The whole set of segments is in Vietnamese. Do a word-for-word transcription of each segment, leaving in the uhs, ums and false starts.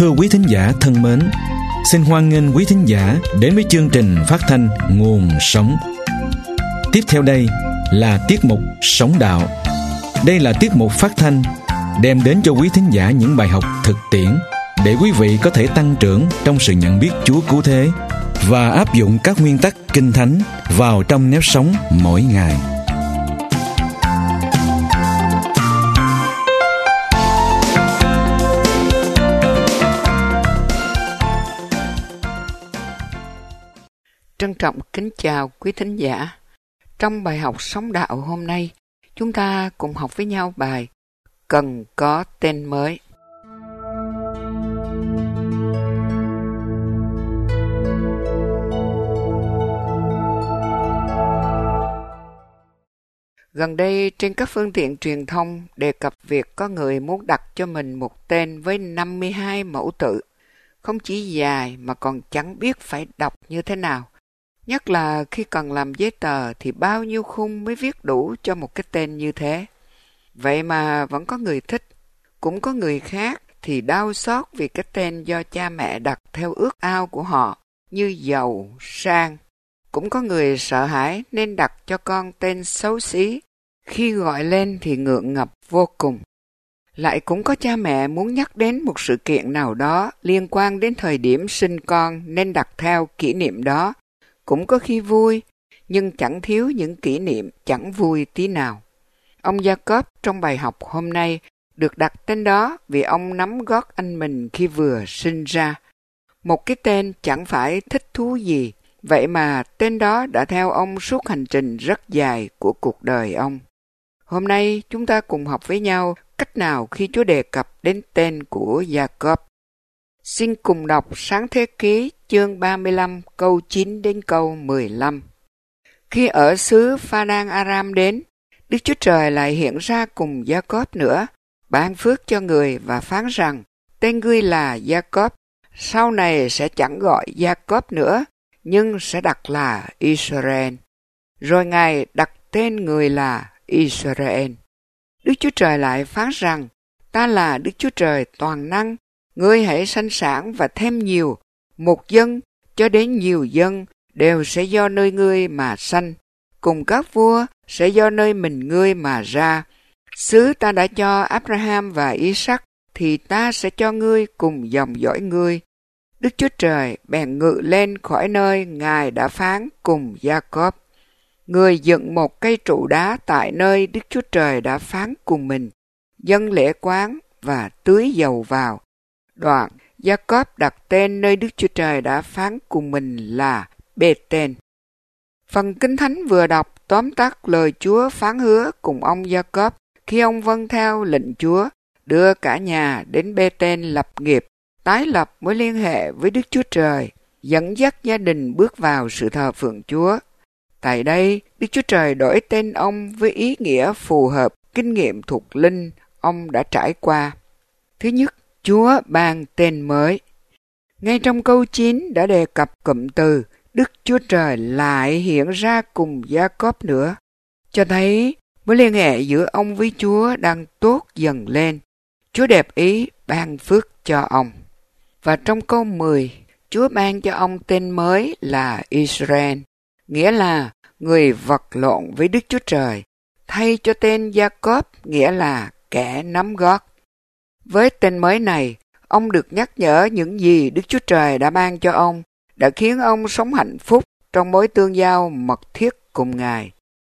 Thưa quý thính giả thân mến, xin hoan nghênh quý thính giả đến với chương trình phát thanh Nguồn Sống. Tiếp theo đây là tiết mục Sống Đạo. Đây là tiết mục phát thanh đem đến cho quý thính giả những bài học thực tiễn để quý vị có thể tăng trưởng trong sự nhận biết Chúa cứu thế và áp dụng các nguyên tắc Kinh Thánh vào trong nếp sống mỗi ngày. Trân trọng kính chào quý thính giả. Trong bài học Sống Đạo hôm nay, chúng ta cùng học với nhau bài Cần có tên mới. Gần đây trên các phương tiện truyền thông đề cập việc có người muốn đặt cho mình một tên với năm mươi hai mẫu tự, không chỉ dài mà còn chẳng biết phải đọc như thế nào. Nhất là khi cần làm giấy tờ thì bao nhiêu khung mới viết đủ cho một cái tên như thế. Vậy mà vẫn có người thích, cũng có người khác thì đau xót vì cái tên do cha mẹ đặt theo ước ao của họ, như giàu, sang. Cũng có người sợ hãi nên đặt cho con tên xấu xí, khi gọi lên thì ngượng ngập vô cùng. Lại cũng có cha mẹ muốn nhắc đến một sự kiện nào đó liên quan đến thời điểm sinh con nên đặt theo kỷ niệm đó. Cũng có khi vui, nhưng chẳng thiếu những kỷ niệm chẳng vui tí nào. Ông Jacob trong bài học hôm nay được đặt tên đó vì ông nắm gót anh mình khi vừa sinh ra. Một cái tên chẳng phải thích thú gì, vậy mà tên đó đã theo ông suốt hành trình rất dài của cuộc đời ông. Hôm nay chúng ta cùng học với nhau cách nào khi Chúa đề cập đến tên của Jacob. Xin cùng đọc Sáng Thế Ký chương ba mươi lăm câu chín đến câu mười lăm. Khi ở xứ Pha-đan Aram đến, Đức Chúa Trời lại hiện ra cùng Jacob nữa, ban phước cho người và phán rằng tên ngươi là Jacob, sau này sẽ chẳng gọi Jacob nữa, nhưng sẽ đặt là Israel. Rồi Ngài đặt tên người là Israel. Đức Chúa Trời lại phán rằng, ta là Đức Chúa Trời toàn năng, ngươi hãy sanh sản và thêm nhiều, một dân cho đến nhiều dân đều sẽ do nơi ngươi mà sanh, cùng các vua sẽ do nơi mình ngươi mà ra. Xứ ta đã cho Abraham và Isaac thì ta sẽ cho ngươi cùng dòng dõi ngươi. Đức Chúa Trời bèn ngự lên khỏi nơi Ngài đã phán cùng Jacob. Người dựng một cây trụ đá tại nơi Đức Chúa Trời đã phán cùng mình, dâng lễ quán và tưới dầu vào. Đoạn, Jacob đặt tên nơi Đức Chúa Trời đã phán cùng mình là Bê-tên. Phần Kinh Thánh vừa đọc tóm tắt lời Chúa phán hứa cùng ông Jacob khi ông vâng theo lệnh Chúa, đưa cả nhà đến Bê-tên lập nghiệp, tái lập mối liên hệ với Đức Chúa Trời, dẫn dắt gia đình bước vào sự thờ phượng Chúa. Tại đây, Đức Chúa Trời đổi tên ông với ý nghĩa phù hợp kinh nghiệm thuộc linh ông đã trải qua. Thứ nhất, Chúa ban tên mới. Ngay trong câu chín đã đề cập cụm từ Đức Chúa Trời lại hiện ra cùng Jacob nữa, cho thấy mối liên hệ giữa ông với Chúa đang tốt dần lên. Chúa đẹp ý ban phước cho ông. Và trong câu mười, Chúa ban cho ông tên mới là Israel, nghĩa là người vật lộn với Đức Chúa Trời, thay cho tên Jacob nghĩa là kẻ nắm gót. Với tên mới này, ông được nhắc nhở những gì Đức Chúa Trời đã ban cho ông, đã khiến ông sống hạnh phúc trong mối tương giao mật thiết cùng Ngài.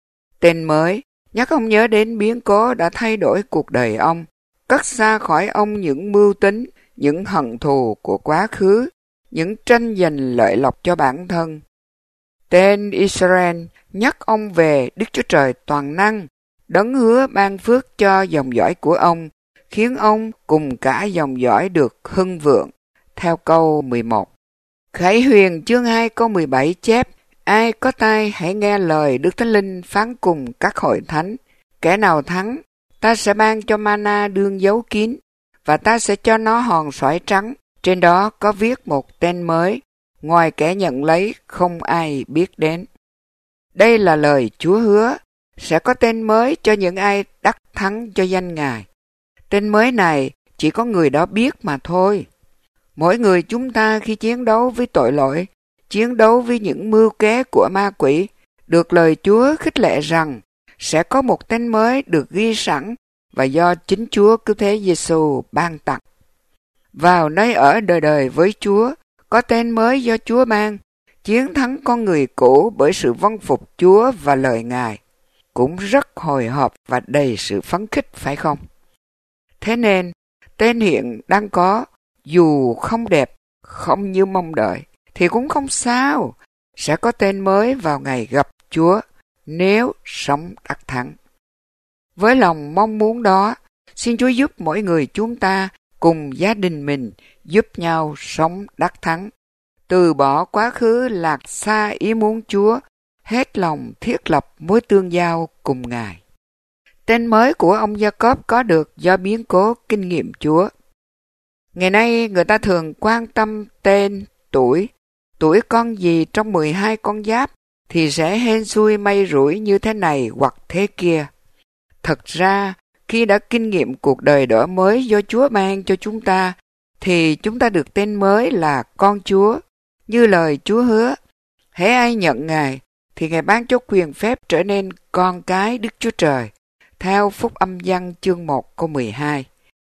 Tên mới nhắc ông nhớ đến biến cố đã thay đổi cuộc đời ông, cất xa khỏi ông những mưu tính, những hận thù của quá khứ, những tranh giành lợi lộc cho bản thân. Tên Israel nhắc ông về Đức Chúa Trời toàn năng, đấng hứa ban phước cho dòng dõi của ông, khiến ông cùng cả dòng dõi được hưng vượng. Theo câu mười một. Khải Huyền chương hai câu mười bảy chép, ai có tai hãy nghe lời Đức Thánh Linh phán cùng các hội thánh. Kẻ nào thắng, ta sẽ ban cho mana đương giấu kín, và ta sẽ cho nó hòn sỏi trắng, trên đó có viết một tên mới, ngoài kẻ nhận lấy không ai biết đến. Đây là lời Chúa hứa, sẽ có tên mới cho những ai đắc thắng cho danh Ngài. Tên mới này chỉ có người đó biết mà thôi. Mỗi người chúng ta khi chiến đấu với tội lỗi, chiến đấu với những mưu kế của ma quỷ, được lời Chúa khích lệ rằng sẽ có một tên mới được ghi sẵn và do chính Chúa Cứu Thế Giêsu ban tặng. Vào nơi ở đời đời với Chúa, có tên mới do Chúa ban, chiến thắng con người cũ bởi sự vâng phục Chúa và lời Ngài. Cũng rất hồi hộp và đầy sự phấn khích, phải không? Thế nên, tên hiện đang có, dù không đẹp, không như mong đợi, thì cũng không sao. Sẽ có tên mới vào ngày gặp Chúa, nếu sống đắc thắng. Với lòng mong muốn đó, xin Chúa giúp mỗi người chúng ta cùng gia đình mình giúp nhau sống đắc thắng. Từ bỏ quá khứ lạc xa ý muốn Chúa, hết lòng thiết lập mối tương giao cùng Ngài. Tên mới của ông Gia-cốp có được do biến cố kinh nghiệm Chúa. Ngày nay người ta thường quan tâm tên, tuổi. Tuổi con gì trong mười hai con giáp thì sẽ hên xui may rủi như thế này hoặc thế kia. Thật ra, khi đã kinh nghiệm cuộc đời đổi mới do Chúa ban cho chúng ta, thì chúng ta được tên mới là con Chúa. Như lời Chúa hứa, hễ ai nhận Ngài, thì Ngài ban cho quyền phép trở nên con cái Đức Chúa Trời, theo Phúc Âm Giăng chương một câu mười hai.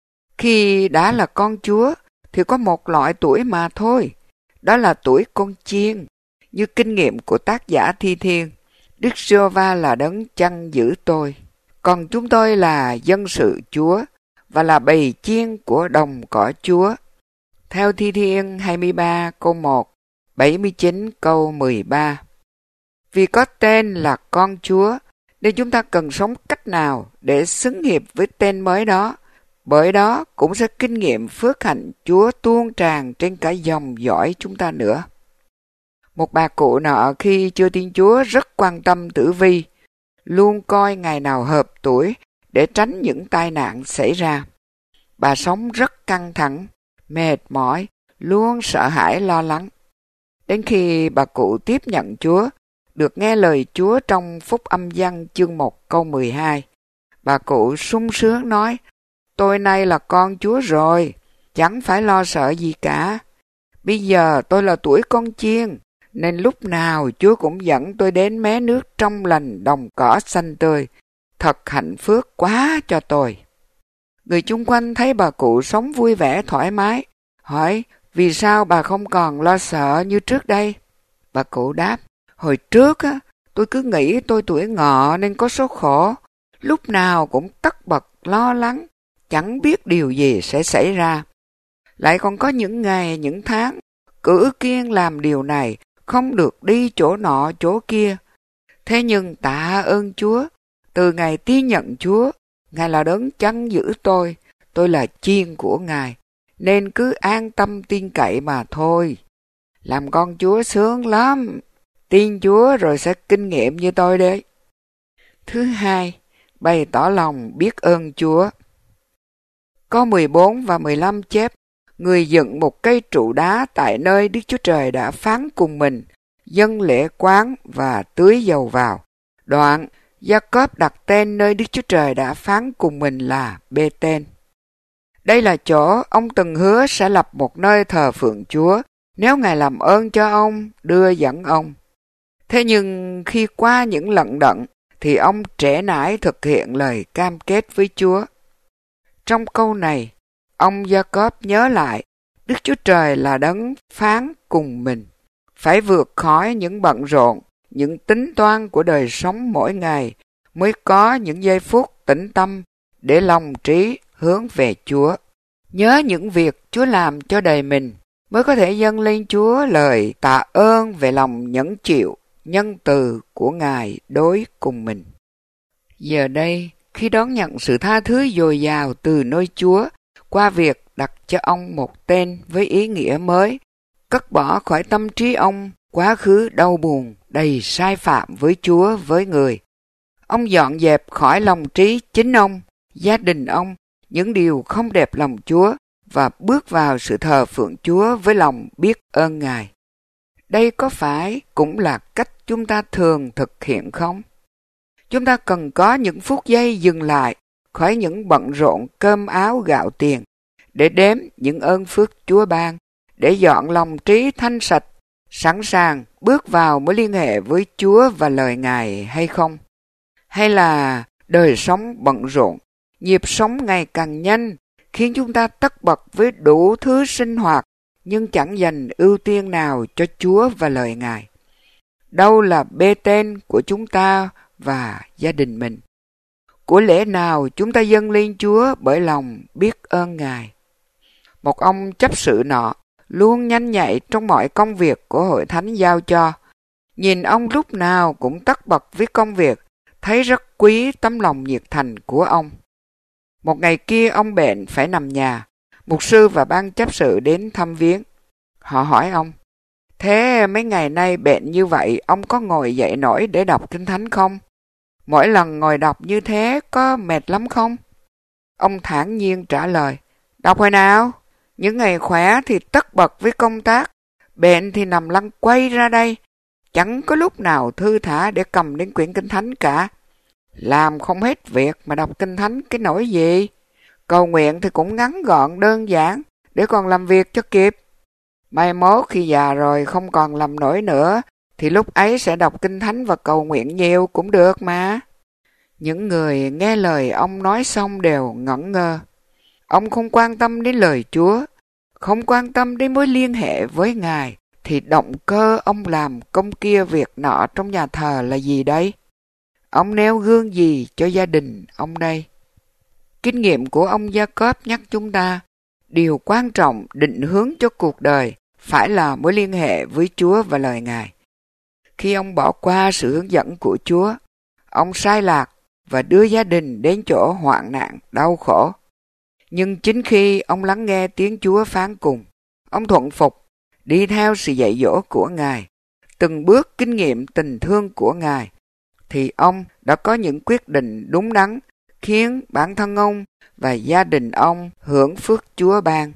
Khi đã là con Chúa, thì có một loại tuổi mà thôi, đó là tuổi con chiên, như kinh nghiệm của tác giả Thi Thiên. Đức Giê-hô-va là đấng chăn giữ tôi, còn chúng tôi là dân sự Chúa, và là bầy chiên của đồng cỏ Chúa. Theo Thi Thiên hai mươi ba câu một, bảy mươi chín câu mười ba. Vì có tên là con Chúa, nên chúng ta cần sống cách nào để xứng hiệp với tên mới đó, bởi đó cũng sẽ kinh nghiệm phước hạnh Chúa tuôn tràn trên cả dòng dõi chúng ta nữa. Một bà cụ nọ khi chưa tin Chúa rất quan tâm tử vi, luôn coi ngày nào hợp tuổi để tránh những tai nạn xảy ra. Bà sống rất căng thẳng, mệt mỏi, luôn sợ hãi lo lắng. Đến khi bà cụ tiếp nhận Chúa, được nghe lời Chúa trong Phúc Âm Giăng chương một câu mười hai, bà cụ sung sướng nói, tôi nay là con Chúa rồi, chẳng phải lo sợ gì cả. Bây giờ tôi là tuổi con chiên, nên lúc nào Chúa cũng dẫn tôi đến mé nước trong lành đồng cỏ xanh tươi. Thật hạnh phúc quá cho tôi. Người chung quanh thấy bà cụ sống vui vẻ thoải mái, hỏi vì sao bà không còn lo sợ như trước đây. Bà cụ đáp, hồi trước á, tôi cứ nghĩ tôi tuổi ngọ nên có số khổ, lúc nào cũng tất bật lo lắng, chẳng biết điều gì sẽ xảy ra. Lại còn có những ngày, những tháng, cử kiêng làm điều này, không được đi chỗ nọ chỗ kia. Thế nhưng tạ ơn Chúa, từ ngày tin nhận Chúa, Ngài là đấng chăn giữ tôi, tôi là chiên của Ngài, nên cứ an tâm tin cậy mà thôi. Làm con Chúa sướng lắm, tin Chúa rồi sẽ kinh nghiệm như tôi đấy. Thứ hai, bày tỏ lòng biết ơn Chúa. Có mười bốn và mười lăm chép, người dựng một cây trụ đá tại nơi Đức Chúa Trời đã phán cùng mình, dâng lễ quán và tưới dầu vào. Đoạn, Gia-cốp đặt tên nơi Đức Chúa Trời đã phán cùng mình là Bê-tên. Đây là chỗ ông từng hứa sẽ lập một nơi thờ phượng Chúa, nếu Ngài làm ơn cho ông, đưa dẫn ông. Thế nhưng khi qua những lận đận, thì ông trễ nải thực hiện lời cam kết với Chúa. Trong câu này, ông Gia-cốp nhớ lại, Đức Chúa Trời là đấng phán cùng mình. Phải vượt khỏi những bận rộn, những tính toán của đời sống mỗi ngày, mới có những giây phút tĩnh tâm để lòng trí hướng về Chúa. Nhớ những việc Chúa làm cho đời mình, mới có thể dâng lên Chúa lời tạ ơn về lòng nhẫn chịu, nhân từ của Ngài đối cùng mình. Giờ đây, khi đón nhận sự tha thứ dồi dào từ nơi Chúa, qua việc đặt cho ông một tên với ý nghĩa mới, cất bỏ khỏi tâm trí ông quá khứ đau buồn, đầy sai phạm với Chúa, với người. Ông dọn dẹp khỏi lòng trí chính ông, gia đình ông, những điều không đẹp lòng Chúa và bước vào sự thờ phượng Chúa với lòng biết ơn Ngài. Đây có phải cũng là cách chúng ta thường thực hiện không? Chúng ta cần có những phút giây dừng lại khỏi những bận rộn cơm áo gạo tiền để đếm những ơn phước Chúa ban để dọn lòng trí thanh sạch, sẵn sàng bước vào mối liên hệ với Chúa và lời Ngài hay không? Hay là đời sống bận rộn, nhịp sống ngày càng nhanh, khiến chúng ta tất bật với đủ thứ sinh hoạt, nhưng chẳng dành ưu tiên nào cho Chúa và lời Ngài? Đâu là bê tên của chúng ta và gia đình mình? Của lẽ nào chúng ta dâng lên Chúa bởi lòng biết ơn Ngài? Một ông chấp sự nọ luôn nhanh nhạy trong mọi công việc của hội thánh giao cho. Nhìn ông lúc nào cũng tất bật với công việc, thấy rất quý tấm lòng nhiệt thành của ông. Một ngày kia ông bệnh phải nằm nhà. Mục sư và ban chấp sự đến thăm viếng. Họ hỏi ông, thế mấy ngày nay bệnh như vậy, ông có ngồi dậy nổi để đọc Kinh Thánh không? Mỗi lần ngồi đọc như thế có mệt lắm không? Ông thản nhiên trả lời, đọc hồi nào? Những ngày khỏe thì tất bật với công tác, bệnh thì nằm lăn quay ra đây, chẳng có lúc nào thư thả để cầm đến quyển Kinh Thánh cả. Làm không hết việc mà đọc Kinh Thánh cái nỗi gì? Cầu nguyện thì cũng ngắn gọn đơn giản, để còn làm việc cho kịp. Mai mốt khi già rồi không còn làm nổi nữa, thì lúc ấy sẽ đọc Kinh Thánh và cầu nguyện nhiều cũng được mà. Những người nghe lời ông nói xong đều ngẩn ngơ. Ông không quan tâm đến lời Chúa, không quan tâm đến mối liên hệ với Ngài, thì động cơ ông làm công kia việc nọ trong nhà thờ là gì đây? Ông nêu gương gì cho gia đình ông đây? Kinh nghiệm của ông Gia-cốp nhắc chúng ta, điều quan trọng định hướng cho cuộc đời phải là mối liên hệ với Chúa và lời Ngài. Khi ông bỏ qua sự hướng dẫn của Chúa, ông sai lạc và đưa gia đình đến chỗ hoạn nạn, đau khổ. Nhưng chính khi ông lắng nghe tiếng Chúa phán cùng, ông thuận phục, đi theo sự dạy dỗ của Ngài, từng bước kinh nghiệm tình thương của Ngài, thì ông đã có những quyết định đúng đắn, khiến bản thân ông và gia đình ông hưởng phước Chúa ban.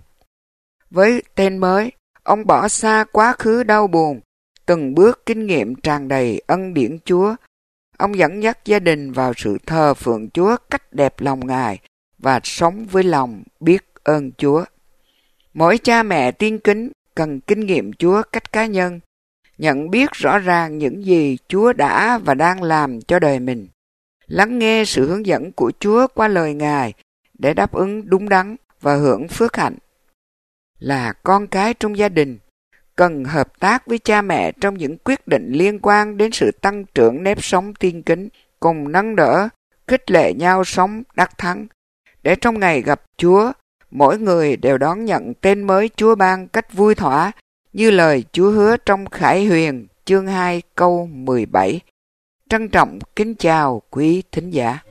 Với tên mới, ông bỏ xa quá khứ đau buồn, từng bước kinh nghiệm tràn đầy ân điển Chúa. Ông dẫn dắt gia đình vào sự thờ phượng Chúa cách đẹp lòng Ngài và sống với lòng biết ơn Chúa. Mỗi cha mẹ tiên kính cần kinh nghiệm Chúa cách cá nhân, nhận biết rõ ràng những gì Chúa đã và đang làm cho đời mình, lắng nghe sự hướng dẫn của Chúa qua lời Ngài để đáp ứng đúng đắn và hưởng phước hạnh. Là con cái trong gia đình, cần hợp tác với cha mẹ trong những quyết định liên quan đến sự tăng trưởng nếp sống tiên kính, cùng nâng đỡ, khích lệ nhau sống đắc thắng, để trong ngày gặp Chúa, mỗi người đều đón nhận tên mới Chúa ban cách vui thỏa, như lời Chúa hứa trong Khải Huyền chương hai câu mười bảy. Trân trọng kính chào quý thính giả.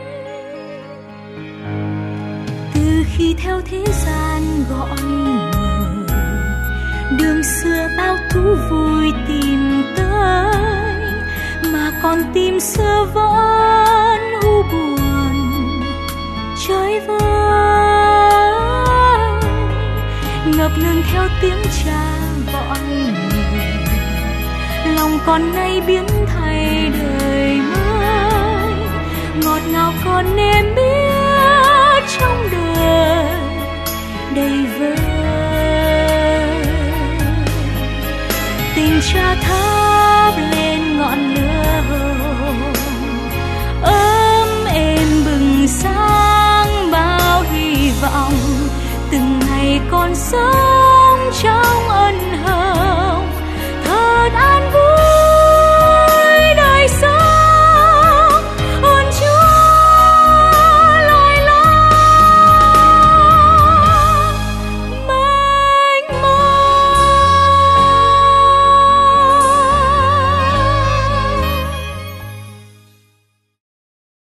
Từ khi theo thế gian gọi người, đường xưa bao thú vui tìm tới, mà còn tim xưa vẫn u buồn chơi vơi, ngập ngừng theo tiếng cha gọi người, lòng con nay biến thay đời mới, ngọt ngào con nếm biết trong đời đầy vơi. Tình cha thắp lên ngọn lửa hồng, ấm êm bừng sáng bao hy vọng, từng ngày con sống